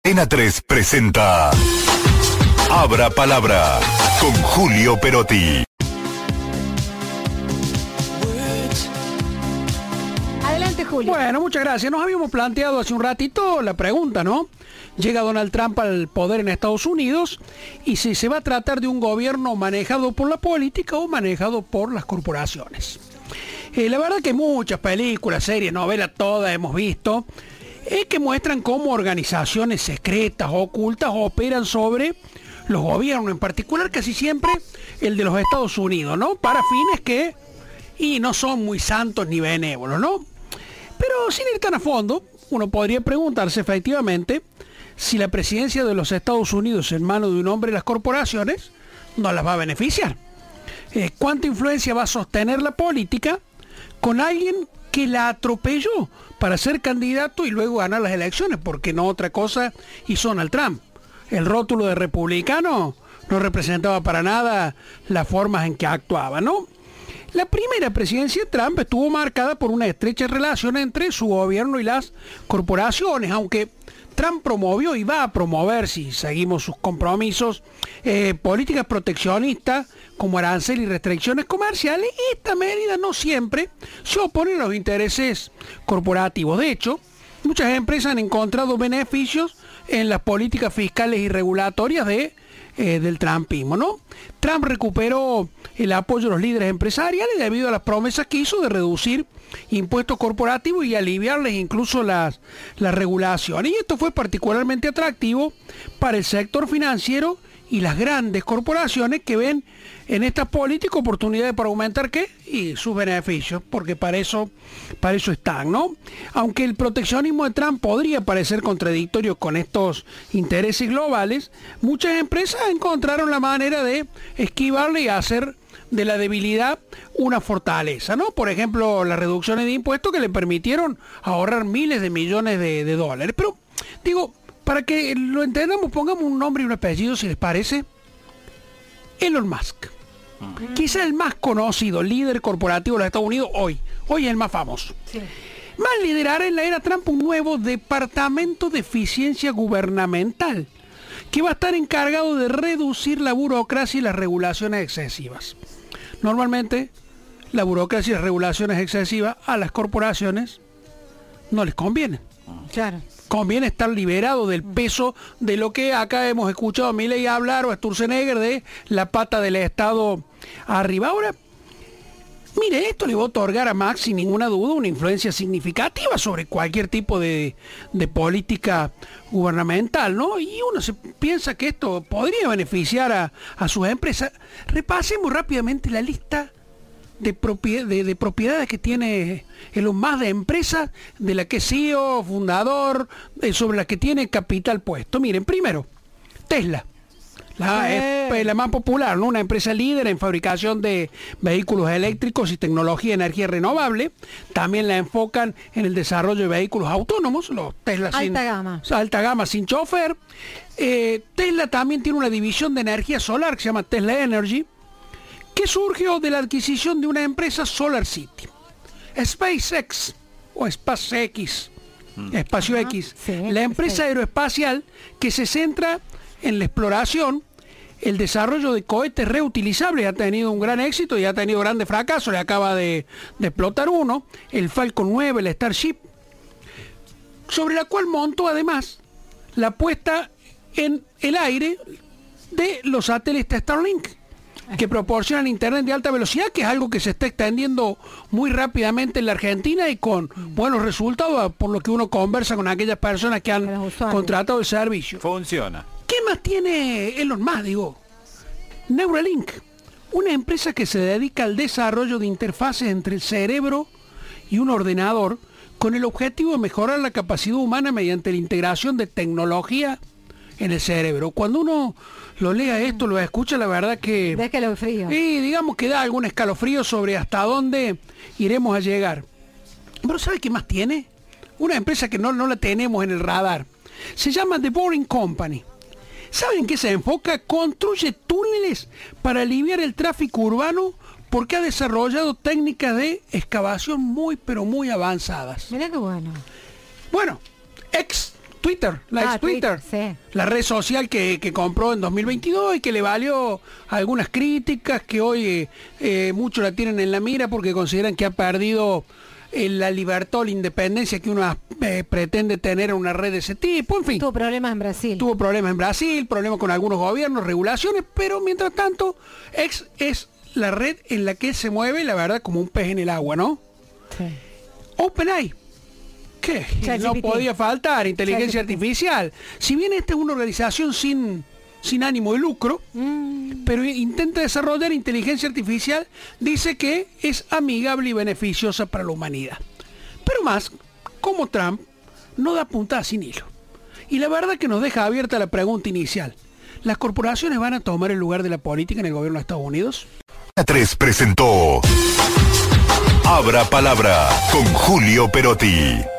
Antena 3 presenta Abra Palabra con Julio Perotti. Adelante, Julio. Bueno, muchas gracias. Nos habíamos planteado hace un ratito la pregunta, ¿no? Llega Donald Trump al poder en Estados Unidos y si se va a tratar de un gobierno manejado por la política o manejado por las corporaciones. La verdad que muchas películas, series, novelas, todas hemos visto que muestran cómo organizaciones secretas, ocultas, operan sobre los gobiernos, en particular casi siempre el de los Estados Unidos, ¿no? Para fines que no son muy santos ni benévolos, ¿no? Pero sin ir tan a fondo, uno podría preguntarse efectivamente si la presidencia de los Estados Unidos en manos de un hombre de las corporaciones no las va a beneficiar. ¿Cuánta influencia va a sostener la política con alguien que la atropelló para ser candidato y luego ganar las elecciones? Porque no otra cosa hizo Donald Trump. El rótulo de republicano no representaba para nada las formas en que actuaba, ¿no? La primera presidencia de Trump estuvo marcada por una estrecha relación entre su gobierno y las corporaciones, aunque Trump promovió y va a promover, si seguimos sus compromisos, políticas proteccionistas como arancel y restricciones comerciales. Esta medida no siempre se opone a los intereses corporativos. De hecho, muchas empresas han encontrado beneficios en las políticas fiscales y regulatorias del trumpismo, ¿no? Trump recuperó el apoyo de los líderes empresariales debido a las promesas que hizo de reducir impuestos corporativos y aliviarles incluso las regulaciones. Y esto fue particularmente atractivo para el sector financiero y las grandes corporaciones que ven en esta política oportunidades para aumentar ¿qué? Y sus beneficios, porque para eso están, ¿no? Aunque el proteccionismo de Trump podría parecer contradictorio con estos intereses globales, muchas empresas encontraron la manera de esquivarle y hacer de la debilidad una fortaleza, ¿no? Por ejemplo, las reducciones de impuestos que le permitieron ahorrar miles de millones de dólares. Pero, digo, para que lo entendamos, pongamos un nombre y un apellido, si les parece. Elon Musk. Quizá el más conocido líder corporativo de los Estados Unidos hoy es el más famoso. Sí. Va a liderar en la era Trump un nuevo departamento de eficiencia gubernamental que va a estar encargado de reducir la burocracia y las regulaciones excesivas. Normalmente, la burocracia y las regulaciones excesivas a las corporaciones no les conviene. Claro. Conviene estar liberado del peso de lo que acá hemos escuchado a Milei hablar o a Sturzenegger de la pata del Estado arriba. Ahora, mire, esto le va a otorgar a Max sin ninguna duda una influencia significativa sobre cualquier tipo de política gubernamental, ¿no? Y uno se piensa que esto podría beneficiar a sus empresas. Repasemos rápidamente la lista de propiedades que tiene Elon Musk, de empresas de la que es CEO, fundador, sobre la que tiene capital puesto. Miren, primero, Tesla. Es la más popular, ¿no? Una empresa líder en fabricación de vehículos eléctricos y tecnología de energía renovable. También la enfocan en el desarrollo de vehículos autónomos, los Tesla alta gama sin chofer. Tesla también tiene una división de energía solar que se llama Tesla Energy, que surgió de la adquisición de una empresa Solar City. SpaceX o SpaceX, Espacio X, sí, la empresa aeroespacial que se centra en la exploración, el desarrollo de cohetes reutilizables. Ha tenido un gran éxito y ha tenido grandes fracasos. Le acaba de explotar uno, el Falcon 9, el Starship, sobre la cual montó además la puesta en el aire de los satélites Starlink, que proporcionan internet de alta velocidad, que es algo que se está extendiendo muy rápidamente en la Argentina y con buenos resultados, por lo que uno conversa con aquellas personas que han contratado el servicio. Funciona. ¿Qué más tiene Elon Musk? Neuralink, una empresa que se dedica al desarrollo de interfaces entre el cerebro y un ordenador con el objetivo de mejorar la capacidad humana mediante la integración de tecnología en el cerebro. Cuando uno lo lea esto, lo escucha, la verdad que... Da escalofrío. Y digamos que da algún escalofrío sobre hasta dónde iremos a llegar. Pero ¿sabe qué más tiene? Una empresa que no la tenemos en el radar. Se llama The Boring Company. ¿Saben qué se enfoca? Construye túneles para aliviar el tráfico urbano porque ha desarrollado técnicas de excavación muy, pero muy avanzadas. Mirá qué bueno. Bueno, ex Twitter, la ex Twitter, sí. la red social que compró en 2022 y que le valió algunas críticas que hoy muchos la tienen en la mira porque consideran que ha perdido la libertad o la independencia que uno pretende tener en una red de ese tipo, en fin. Tuvo problemas en Brasil. Tuvo problemas en Brasil, problemas con algunos gobiernos, regulaciones, pero mientras tanto es la red en la que se mueve, la verdad, como un pez en el agua, ¿no? Sí. OpenAI. ¿Qué? No ChatGPT. podía faltar, inteligencia ChatGPT. artificial. Si bien esta es una organización sin ánimo de lucro, pero intenta desarrollar inteligencia artificial, dice que es amigable y beneficiosa para la humanidad. Pero más, como Trump, no da puntada sin hilo. Y la verdad que nos deja abierta la pregunta inicial. ¿Las corporaciones van a tomar el lugar de la política en el gobierno de Estados Unidos? La 3 presentó Abra Palabra con Julio Perotti.